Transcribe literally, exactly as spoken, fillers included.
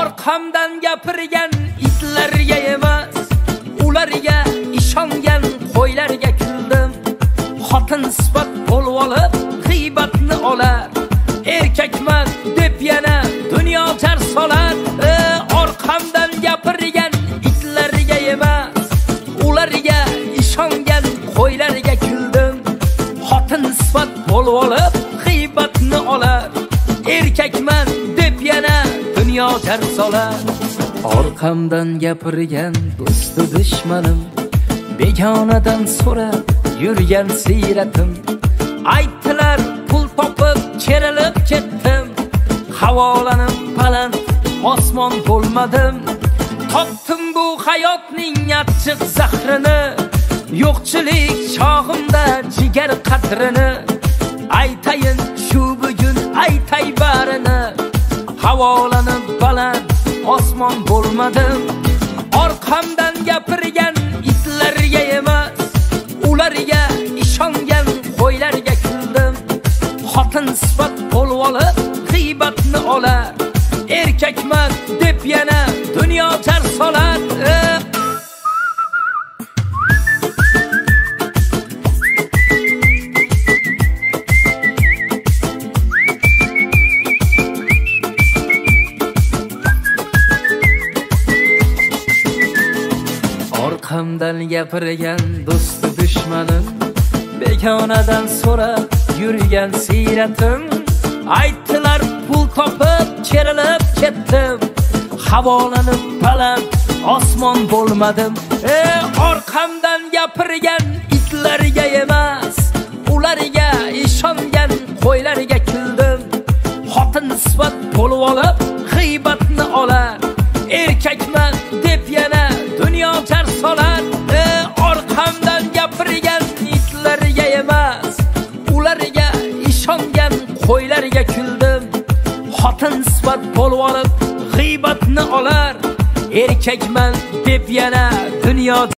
orqamdan gapirgan itlarga emas, ularga ishongan qo'ylarga kuldim. Xotin sifat bo'lib olib g'iybatni olar, erkakman deb yana dunyo jar solar. E, orqamdan gapirgan itlarga emas, ularga ishongan qo'ylarga kuldim. Xotin sifat bo'lib olib g'iybatni olar, erkakman deb yana dunyo jar solar. Orqamdan gapirgan do'stu dushmanim, begonadan so'rab yurgan siyratim. Aytdilar pul topib kerilib ketdim, havolanim baland osmon bo'lmadim. Topdim bu hayotning achchiq zahrini, yo'qchilik chog'imda jigar qadrini. Aytayin shu bugun aytay barini, havolanim baland osmon bo'lmadim. Orqamdan gapirgan itlarga emas, ularga ishongan qo'ylarga kuldim. Xotin sifat bo'lib olib g'iybatni olar, erkakman deb yana dunyo jar solar. Orqamdan gapirgan do'stu dushmanim, begonadan so'rab yurgan siyratim. Aytdilar pul topib kerilib ketdim, havolanim baland osmon bo'lmadim. E, orqamdan gapirgan itlarga emas, ularga ishongan qo'ylarga kuldim. Xotin sifat bo'lib olib g'iybatni olar, erkakman deb yana dunyo jar solar. E, orqamdan gapirgan itlarga emas, ularga ishongan qo'ylarga kuldim. Xotin sifat bo'lib olib g'iybatni olar, erkakman deb yana dunyo